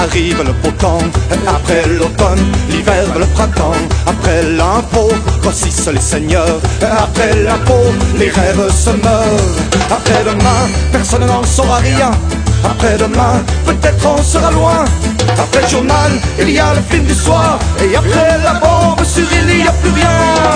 arrive le beau temps. Après l'automne, l'hiver, le printemps. Après l'impôt, grossissent les seigneurs. Après l'impôt, les rêves se meurent. Après demain, personne n'en saura rien. Après demain, peut-être on sera loin. Après le journal, il y a le film du soir. Et après la bombe sur il n'y a plus rien.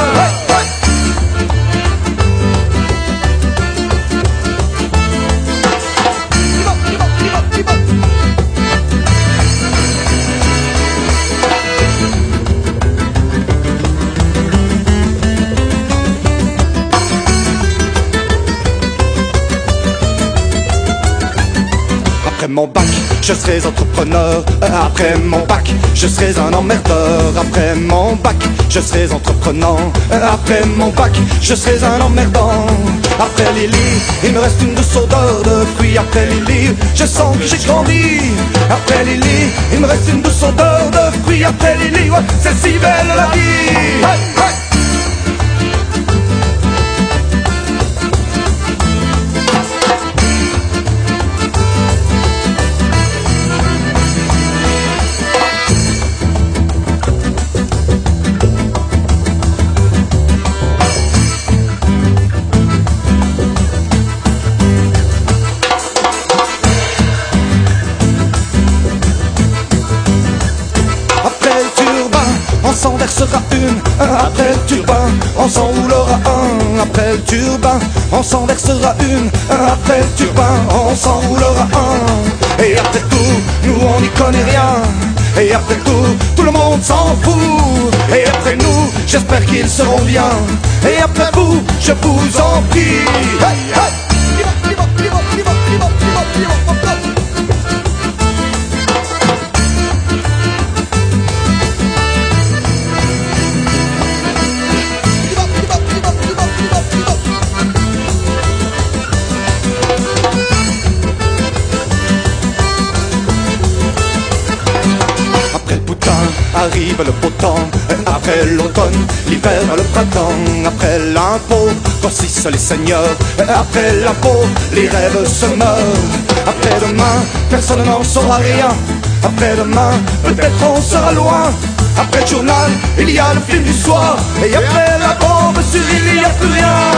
Après mon bac, je serai entrepreneur. Après mon bac, je serai un emmerdeur. Après mon bac, je serai entreprenant. Après mon bac, je serai un emmerdant. Après Lily, il me reste une douce odeur de fruits. Après Lily, je sens que j'ai grandi. Après Lily, il me reste une douce odeur de fruits. Après Lily, ouais, c'est si belle la vie. Hey, hey. On s'en versera une, après le turbin, on s'en roulera un. Après le turbin, on s'en versera une, après le turbin, on s'en roulera un. Et après tout, nous on n'y connaît rien. Et après tout le monde s'en fout. Et après nous, j'espère qu'ils seront bien. Et après vous, je vous en prie. Hey, hey. Arrive le beau temps, après l'automne, l'hiver, le printemps. Après l'impôt, grossissent les seigneurs. Après l'impôt, les rêves se meurent. Après demain, personne n'en saura rien. Après demain, peut-être on sera loin. Après le journal, il y a le film du soir. Et après la bombe sur il n'y a plus rien.